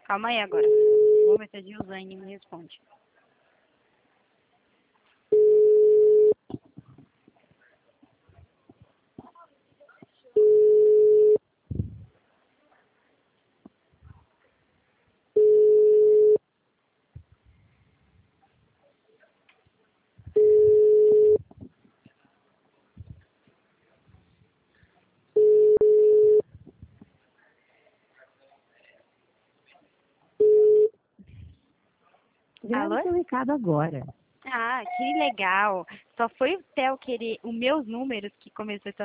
Calma aí agora. Vou ver se a Gilzane me responde. Grave Alô? seu recado agora. Ah, que legal. Só foi o Theo querer os meus números que começou essa